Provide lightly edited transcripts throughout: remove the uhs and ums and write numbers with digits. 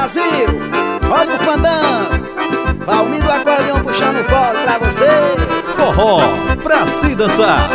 Brasil, olha o fandango, Valmir do acordeão puxando o fole pra você. Forró pra se dançar.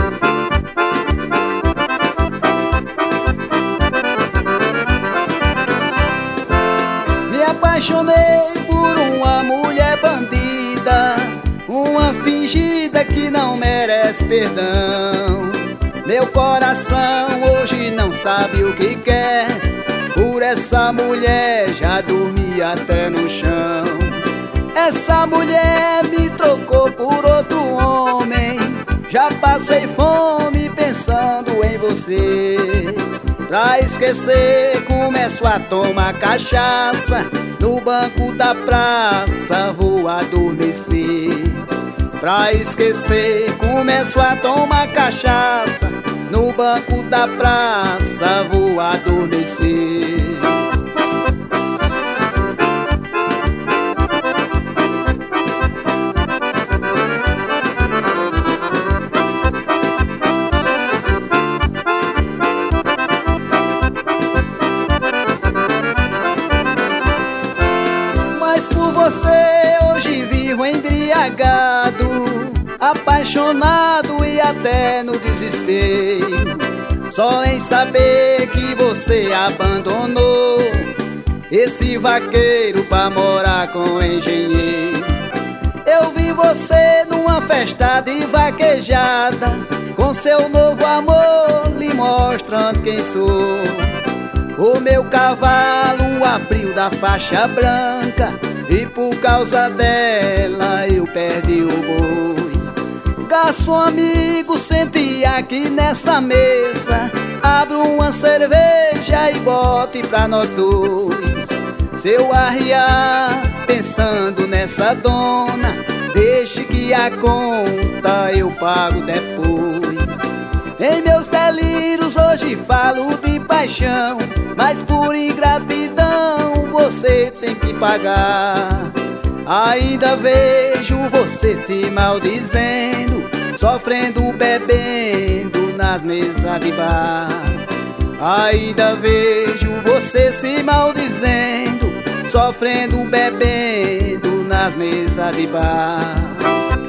Me apaixonei por uma mulher bandida, uma fingida que não merece perdão. Meu coração hoje não sabe o que quer, por essa mulher já dormi até no chão. Essa mulher me trocou por outro homem, já passei fome pensando em você. Pra esquecer começo a tomar cachaça, no banco da praça vou adormecer. Pra esquecer começo a tomar cachaça, no banco da praça vou adormecer. Mas por você hoje vivo embriagado, apaixonado e até no desespero, só em saber que você abandonou esse vaqueiro pra morar com o engenheiro. Eu vi você numa festa de vaquejada, com seu novo amor lhe mostrando quem sou. O meu cavalo abriu da faixa branca e por causa dela eu perdi o boi. Garçom amigo, sente aqui nessa mesa, abre uma cerveja e bote pra nós dois. Se eu arriar pensando nessa dona, deixe que a conta eu pago depois. Em meus delírios hoje falo de paixão, mas por ingratidão você tem que pagar. Ainda vejo você se maldizendo, sofrendo, bebendo nas mesas de bar. Ainda vejo você se maldizendo, sofrendo, bebendo nas mesas de bar.